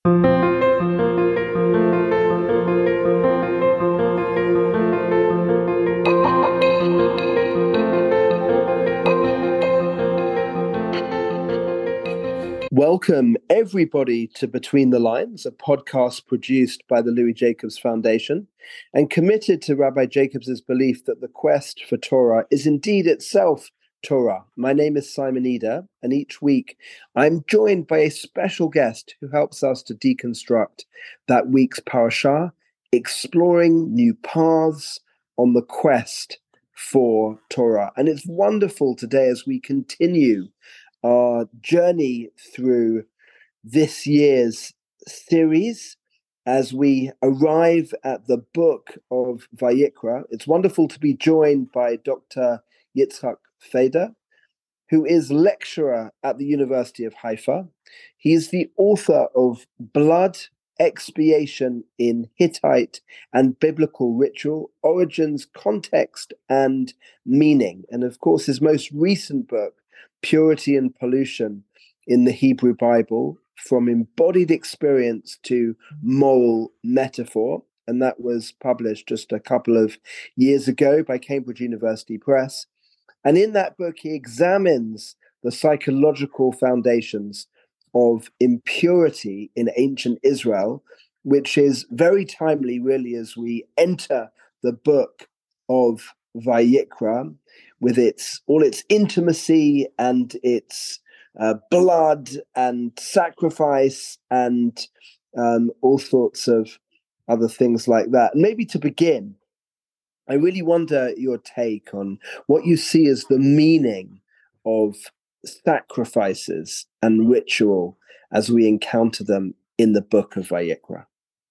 Welcome, everybody, to Between the Lines, a podcast produced by the Louis Jacobs Foundation and committed to Rabbi Jacobs' belief that the quest for Torah is indeed itself Torah. My name is Simon Eder, and each week I'm joined by a special guest who helps us to deconstruct that week's parashah, exploring new paths on the quest for Torah. And it's wonderful today as we continue our journey through this year's series as we arrive at the book of Vayikra. It's wonderful to be joined by Dr. Yitzhak Feder, who is lecturer at the University of Haifa. He is the author of Blood, Expiation in Hittite and Biblical Ritual, Origins, Context, and Meaning. And of course, his most recent book, Purity and Pollution in the Hebrew Bible, from embodied experience to moral metaphor. And that was published just a couple of years ago by Cambridge University Press. And in that book, he examines the psychological foundations of impurity in ancient Israel, which is very timely, really, as we enter the book of Vayikra, with all its intimacy and its blood and sacrifice and all sorts of other things like that. And maybe to begin, I really wonder your take on what you see as the meaning of sacrifices and ritual as we encounter them in the book of Vayikra.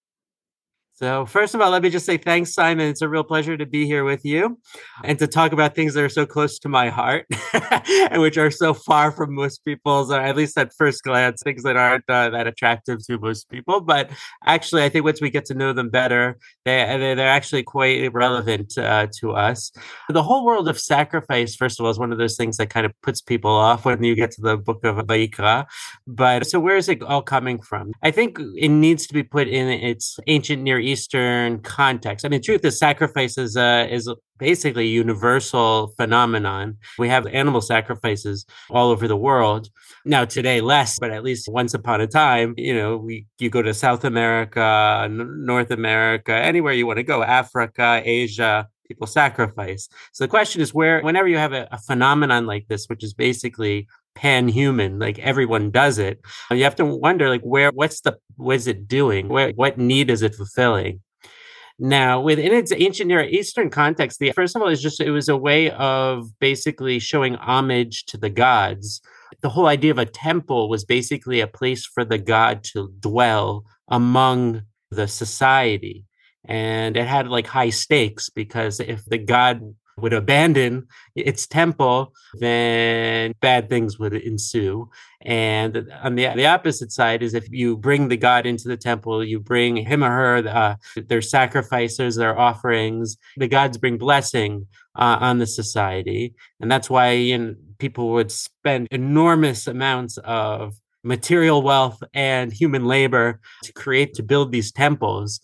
So first of all, let me just say thanks, Simon. It's a real pleasure to be here with you and to talk about things that are so close to my heart and which are so far from most people's, or at least at first glance, things that aren't that attractive to most people. But actually, I think once we get to know them better, they're actually quite relevant to us. The whole world of sacrifice, first of all, is one of those things that kind of puts people off when you get to the book of Vayikra. But so where is it all coming from? I think it needs to be put in its ancient Near Eastern context. I mean, truth is, sacrifice is basically a universal phenomenon. We have animal sacrifices all over the world. Now, today, less, but at least once upon a time, you go to South America, North America, anywhere you want to go, Africa, Asia, people sacrifice. So the question is whenever you have a phenomenon like this, which is basically pan-human, like everyone does it, you have to wonder, like, what is it doing? What need is it fulfilling? Now, within its ancient Near Eastern context, first of all, it was a way of basically showing homage to the gods. The whole idea of a temple was basically a place for the god to dwell among the society. And it had like high stakes, because if the god would abandon its temple, then bad things would ensue. And on the opposite side is, if you bring the god into the temple, you bring him or her, their sacrifices, their offerings, the gods bring blessing on the society. And that's why people would spend enormous amounts of material wealth and human labor to build these temples.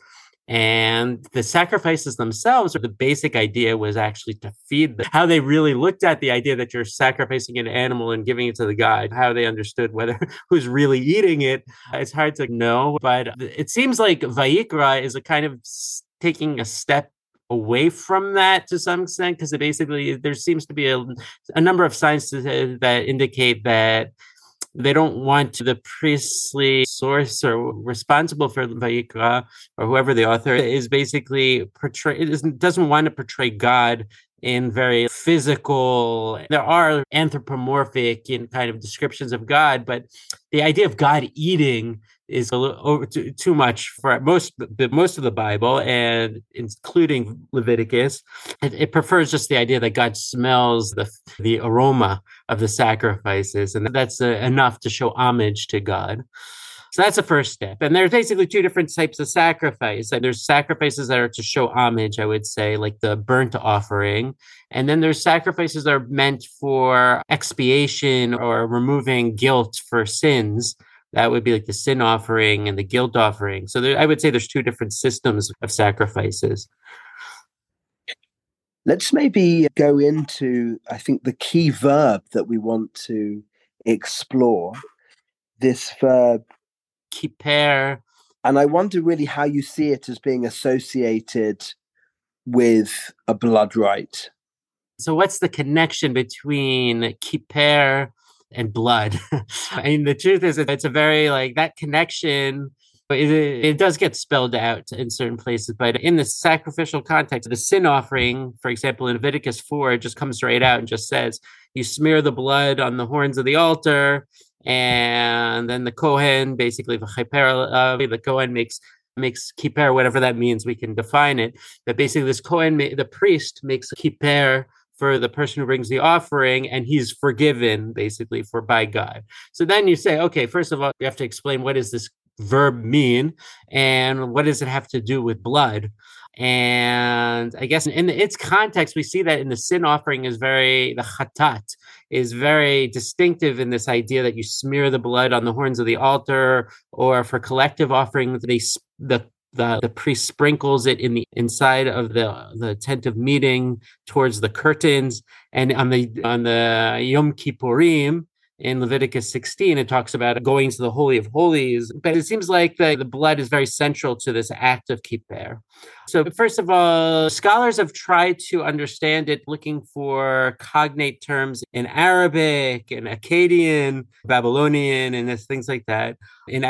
And the sacrifices themselves, or the basic idea, was actually to feed them. How they really looked at the idea that you're sacrificing an animal and giving it to the god, how they understood who's really eating it, it's hard to know. But it seems like Vayikra is a kind of taking a step away from that to some extent, because there seems to be a number of signs that indicate that they don't want the priestly source or responsible for Vayikra, or whoever the author is, basically doesn't want to portray God in very physical. There are anthropomorphic kind of descriptions of God, but the idea of God eating is a little too much for most of the Bible, and including Leviticus. It prefers just the idea that God smells the aroma of the sacrifices, and that's enough to show homage to God. So that's the first step. And there's basically two different types of sacrifice. There's sacrifices that are to show homage, I would say, like the burnt offering. And then there's sacrifices that are meant for expiation or removing guilt for sins, That would be like the sin offering and the guilt offering. So I would say there's two different systems of sacrifices. Let's maybe go into, I think, the key verb that we want to explore. This verb, kippur. And I wonder really how you see it as being associated with a blood rite. So what's the connection between kippur and blood? I mean, the truth is, it's a very that connection. It does get spelled out in certain places, but in the sacrificial context, the sin offering, for example, in Leviticus 4, it just comes right out and just says, you smear the blood on the horns of the altar, and then the Kohen, basically the Kohen makes kippur, whatever that means, we can define it. But basically, this Kohen, the priest, makes a kippur for the person who brings the offering, and he's forgiven basically by God. So then you say, okay, first of all, you have to explain what does this verb mean and what does it have to do with blood. And I guess in its context, we see that in the sin offering the chatat is very distinctive in this idea that you smear the blood on the horns of the altar, or for collective offering, the priest sprinkles it in the inside of the tent of meeting towards the curtains. And on the Yom Kippurim, in Leviticus 16, it talks about going to the Holy of Holies. But it seems like the blood is very central to this act of kippur. So first of all, scholars have tried to understand it looking for cognate terms in Arabic and Akkadian, Babylonian, and things like that. In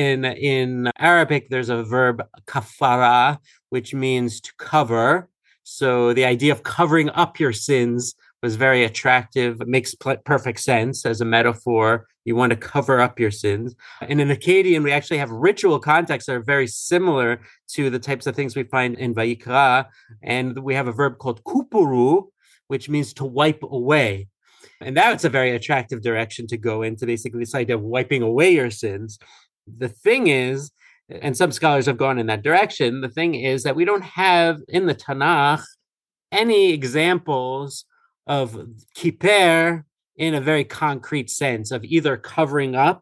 Arabic, there's a verb kafara, which means to cover. So the idea of covering up your sins was very attractive. It makes perfect sense as a metaphor. You want to cover up your sins. And in Akkadian, we actually have ritual contexts that are very similar to the types of things we find in Vayikra. And we have a verb called kupuru, which means to wipe away. And that's a very attractive direction to go into, basically this idea of wiping away your sins. The thing is, and some scholars have gone in that direction, the thing is that we don't have in the Tanakh any examples of kippur in a very concrete sense of either covering up,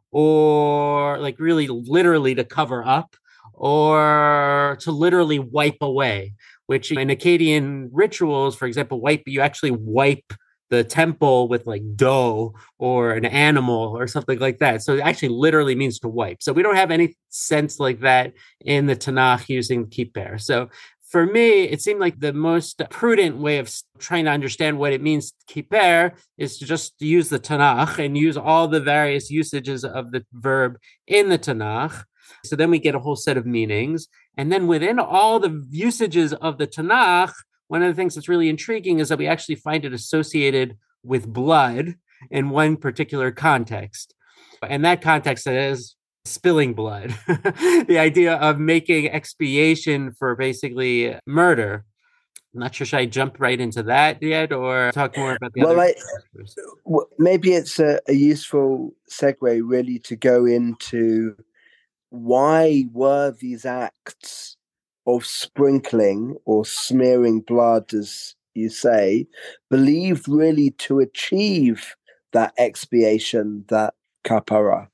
or really literally to cover up, or to literally wipe away, which in Akkadian rituals, for example, you actually wipe the temple with dough or an animal or something like that. So it actually literally means to wipe. So we don't have any sense like that in the Tanakh using kippur. So for me, it seemed like the most prudent way of trying to understand what it means kippur is to just use the Tanakh and use all the various usages of the verb in the Tanakh. So then we get a whole set of meanings. And then within all the usages of the Tanakh, one of the things that's really intriguing is that we actually find it associated with blood in one particular context. And that context is spilling blood, the idea of making expiation for basically murder. I'm not sure, should I jump right into that yet or talk more about the other? Maybe it's a useful segue really to go into why were these acts of sprinkling or smearing blood, as you say, believed really to achieve that expiation, that kapara?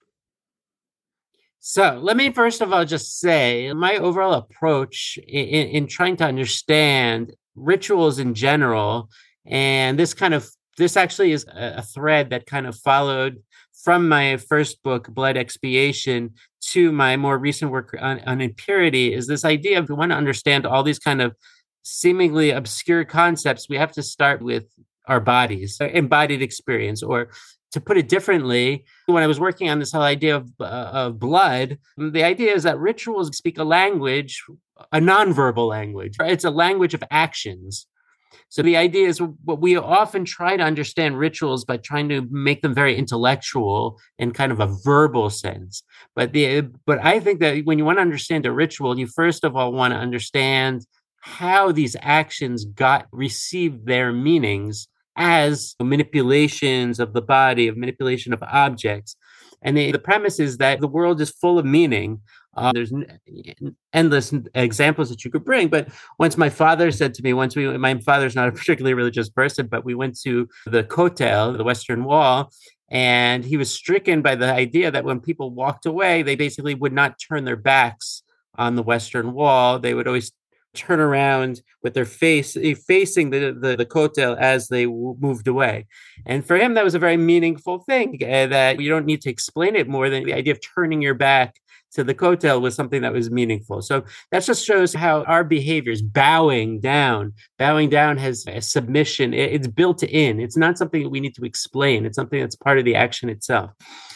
So let me first of all just say my overall approach in trying to understand rituals in general, and this actually is a thread that kind of followed from my first book, Blood Expiation, to my more recent work on impurity, is this idea of, if we want to understand all these kind of seemingly obscure concepts, we have to start with our bodies, embodied experience. Or to put it differently, when I was working on this whole idea of blood, the idea is that rituals speak a language, a nonverbal language. It's a language of actions. So the idea is, what we often try to understand rituals by trying to make them very intellectual in kind of a verbal sense. But I think that when you want to understand a ritual, you first of all want to understand how these actions received their meanings as manipulations of the body, of manipulation of objects. And the premise is that the world is full of meaning. There's endless examples that you could bring. But once my father said to me, my father's not a particularly religious person, but we went to the Kotel, the Western Wall, And he was stricken by the idea that when people walked away, they basically would not turn their backs on the Western Wall. They would always turn around with their face facing the Kotel as they moved away. And for him, that was a very meaningful thing, that you don't need to explain it more than the idea of turning your back to the Kotel was something that was meaningful. So that just shows how our behaviors, bowing down has a submission. It's built in. It's not something that we need to explain. It's something that's part of the action itself.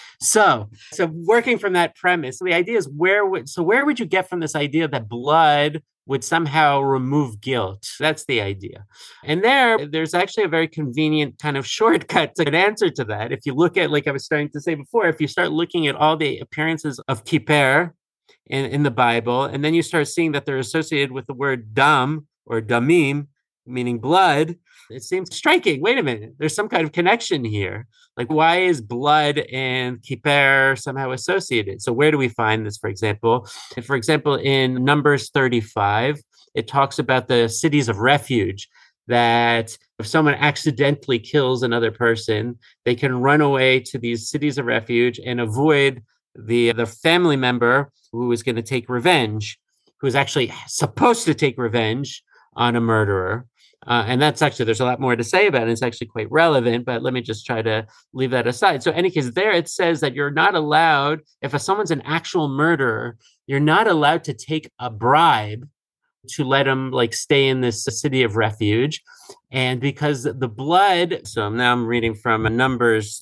So working from that premise, the idea is where would you get from this idea that blood would somehow remove guilt? That's the idea. And there's actually a very convenient kind of shortcut to an answer to that. If you look at, like I was starting to say before, if you start looking at all the appearances of kippur in the Bible, and then you start seeing that they're associated with the word dam or damim, meaning blood, it seems striking. Wait a minute, there's some kind of connection here. Like, why is blood and kippur somehow associated? So where do we find this, for example? For example, in Numbers 35, it talks about the cities of refuge, that if someone accidentally kills another person, they can run away to these cities of refuge and avoid the family member who is going to take revenge, who is actually supposed to take revenge on a murderer. And that's actually, there's a lot more to say about it. It's actually quite relevant, but let me just try to leave that aside. So in any case, there it says that you're not allowed, if someone's an actual murderer, you're not allowed to take a bribe to let him like stay in this city of refuge. And because the blood, so now I'm reading from Numbers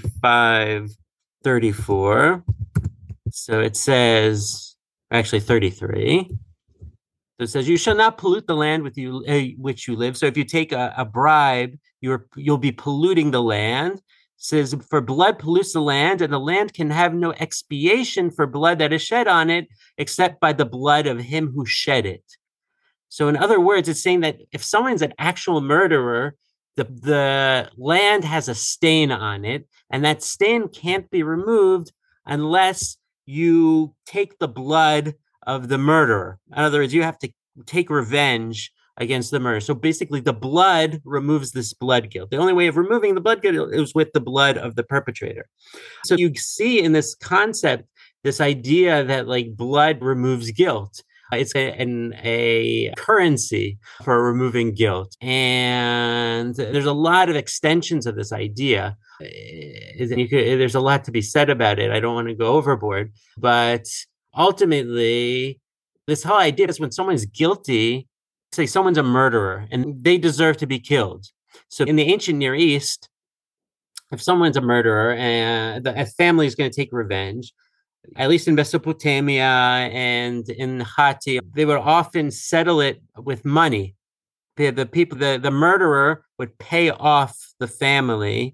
35, 34. So it says, actually 33. So it says, you shall not pollute the land with you, which you live. So if you take a bribe, you'll be polluting the land. It says, for blood pollutes the land, and the land can have no expiation for blood that is shed on it, except by the blood of him who shed it. So in other words, it's saying that if someone's an actual murderer, the land has a stain on it, and that stain can't be removed unless you take the blood of the murderer. In other words, you have to take revenge against the murderer. So basically, the blood removes this blood guilt. The only way of removing the blood guilt is with the blood of the perpetrator. So you see in this concept, this idea that like blood removes guilt. It's a currency for removing guilt. And there's a lot of extensions of this idea. There's a lot to be said about it. I don't want to go overboard. But ultimately, this whole idea is when someone's guilty, say someone's a murderer and they deserve to be killed. So in the ancient Near East, if someone's a murderer and a family is going to take revenge, at least in Mesopotamia and in Hatti, they would often settle it with money. The murderer would pay off the family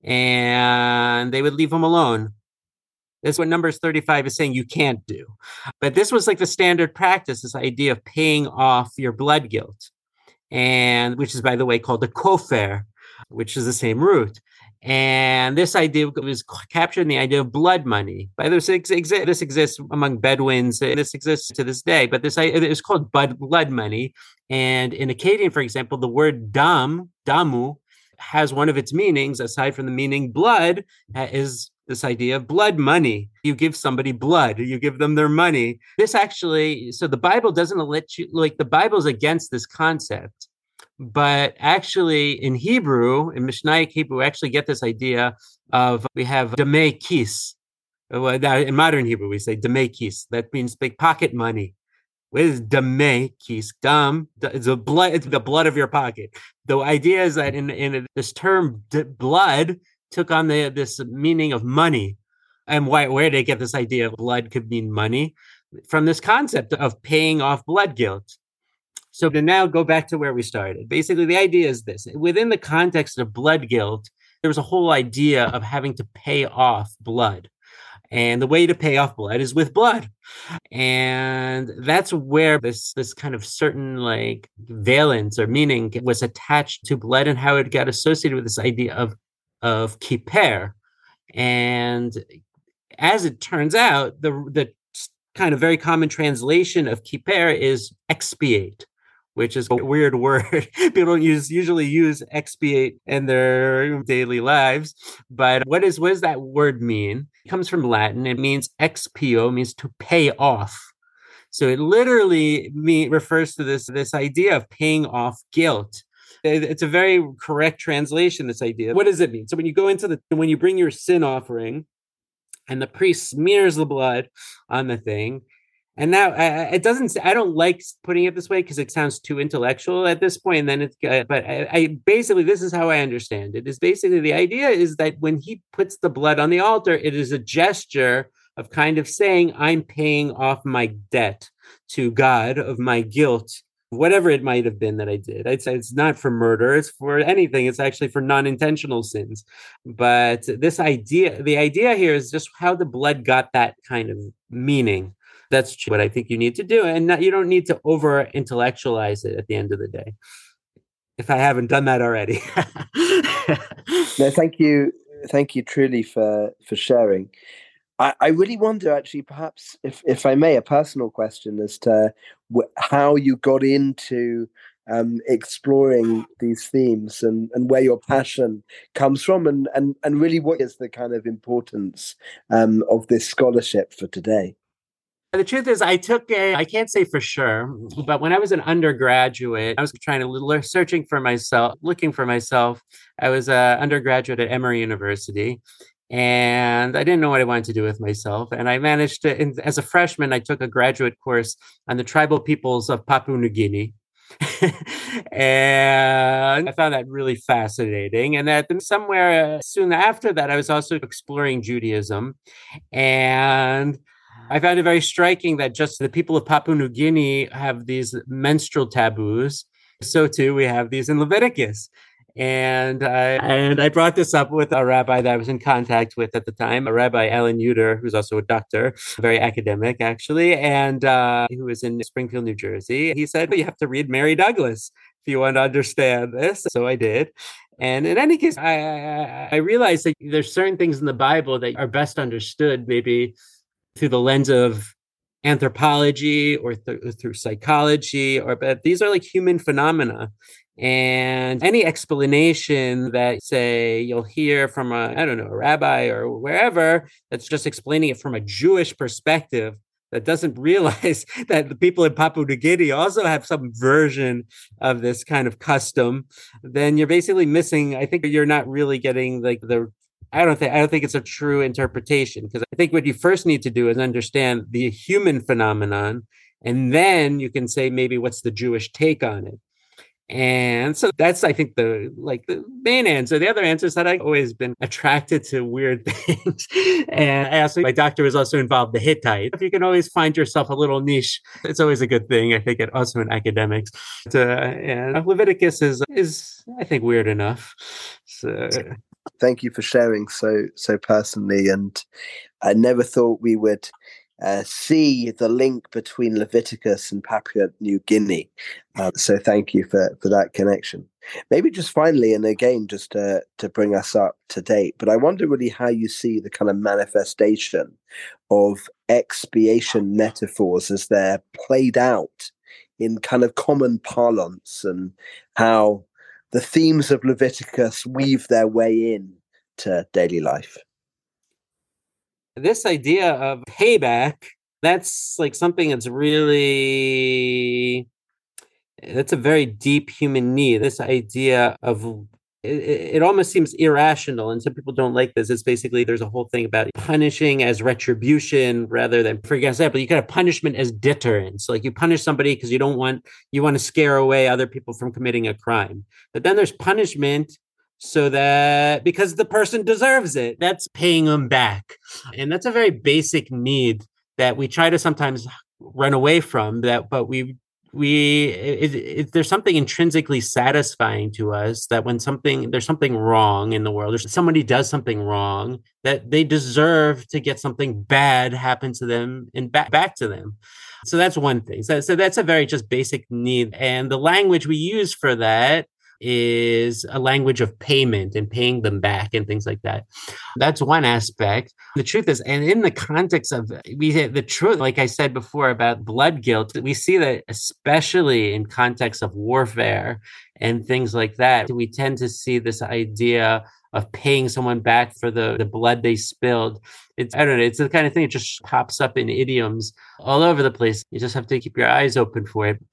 and they would leave them alone. That's what Numbers 35 is saying you can't do. But this was like the standard practice, this idea of paying off your blood guilt, and which is, by the way, called the kofer, which is the same root. And this idea was captured in the idea of blood money. By this exists among Bedouins, and this exists to this day. But it is called blood money. And in Akkadian, for example, the word damu, has one of its meanings, aside from the meaning blood, is this idea of blood money. You give somebody blood, you give them their money. This actually, so the Bible doesn't let you, like the Bible's against this concept. But actually in Hebrew, in Mishnaic Hebrew, we actually get this idea of, we have damei kis. In modern Hebrew, we say damei kis. That means big pocket money. What is damei kis? Dam, it's the blood of your pocket. The idea is that in this term, blood took on this meaning of money. And where did they get this idea of blood could mean money? From this concept of paying off blood guilt. So to now go back to where we started, basically the idea is this: within the context of blood guilt, there was a whole idea of having to pay off blood. And the way to pay off blood is with blood. And that's where this kind of certain like valence or meaning was attached to blood, and how it got associated with this idea of kippur. And as it turns out, the kind of very common translation of kippur is expiate, which is a weird word. People don't usually use expiate in their daily lives. But what does that word mean? It comes from Latin. It means expio, means to pay off. So it literally refers to this idea of paying off guilt. It's a very correct translation, this idea. What does it mean? So when you bring your sin offering and the priest smears the blood on the thing, and now it doesn't. I don't like putting it this way because it sounds too intellectual at this point. And then but I basically, this is how I understand it. Is basically the idea is that when he puts the blood on the altar, it is a gesture of kind of saying, I'm paying off my debt to God of my guilt, whatever it might have been that I did. I'd say it's not for murder, it's for anything. It's actually for non-intentional sins. But the idea here is just how the blood got that kind of meaning. That's what I think you need to do. And you don't need to over intellectualize it at the end of the day, if I haven't done that already. No, thank you. Thank you truly for sharing. I really wonder, actually, perhaps, if I may, a personal question as to how you got into exploring these themes and where your passion comes from and really what is the kind of importance of this scholarship for today. The truth is, I can't say for sure, but when I was an undergraduate, I was searching for myself, looking for myself. I was an undergraduate at Emory University, and I didn't know what I wanted to do with myself. And I managed to, as a freshman, I took a graduate course on the tribal peoples of Papua New Guinea. And I found that really fascinating. And that somewhere soon after that, I was also exploring Judaism. And I found it very striking that just the people of Papua New Guinea have these menstrual taboos. So too, we have these in Leviticus. And I brought this up with a rabbi that I was in contact with at the time, a Rabbi Alan Uter, who's also a doctor, very academic, actually, and who was in Springfield, New Jersey. He said, you have to read Mary Douglas if you want to understand this. So I did. And in any case, I realized that there's certain things in the Bible that are best understood maybe through the lens of anthropology or through psychology, but these are like human phenomena. And any explanation that, say, you'll hear from a rabbi or wherever, that's just explaining it from a Jewish perspective, that doesn't realize that the people in Papua New Guinea also have some version of this kind of custom, then you're basically missing. I think you're not really getting I don't think it's a true interpretation, because I think what you first need to do is understand the human phenomenon, and then you can say maybe what's the Jewish take on it. And so that's, I think, the main answer. The other answer is that I've always been attracted to weird things. And my doctor was also involved in the Hittite. If you can always find yourself a little niche, it's always a good thing, I think, also in academics. And Leviticus is, I think, weird enough. So thank you for sharing so personally. And I never thought we would see the link between Leviticus and Papua New Guinea. So thank you for that connection. Maybe just finally, and again, just to bring us up to date, but I wonder really how you see the kind of manifestation of expiation metaphors as they're played out in kind of common parlance, and how the themes of Leviticus weave their way in to daily life. This idea of payback, that's like something that's that's a very deep human need. This idea of it almost seems irrational, and some people don't like this. It's basically, there's a whole thing about punishing as retribution rather than, for example, you could have punishment as deterrence. Like you punish somebody because you want to scare away other people from committing a crime. But then there's punishment so that because the person deserves it, that's paying them back. And that's a very basic need that we try to sometimes run away from, but there's something intrinsically satisfying to us that when there's something wrong in the world, or somebody does something wrong, that they deserve to get something bad happen to them and back to them. So that's one thing. So that's a very just basic need. And the language we use for that, is a language of payment and paying them back and things like that. That's one aspect. The truth is, and in the context of the truth, like I said before about blood guilt, we see that especially in context of warfare and things like that, we tend to see this idea of paying someone back for the blood they spilled. I don't know, it's the kind of thing that just pops up in idioms all over the place. You just have to keep your eyes open for it.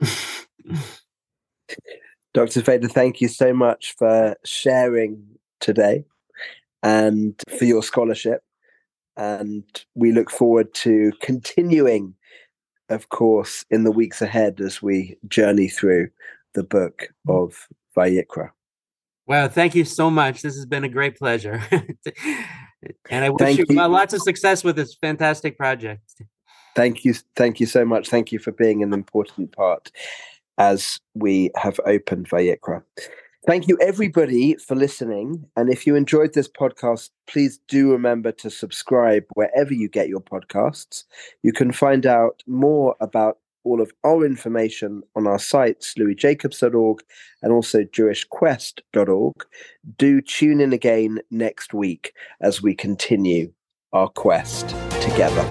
Dr. Fader, thank you so much for sharing today and for your scholarship. And we look forward to continuing, of course, in the weeks ahead as we journey through the book of Vayikra. Wow, thank you so much. This has been a great pleasure. And I wish you lots of success with this fantastic project. Thank you. Thank you so much. Thank you for being an important part as we have opened Vayikra. Thank you, everybody, for listening. And if you enjoyed this podcast, please do remember to subscribe wherever you get your podcasts. You can find out more about all of our information on our sites, louisjacobs.org and also jewishquest.org. Do tune in again next week as we continue our quest together.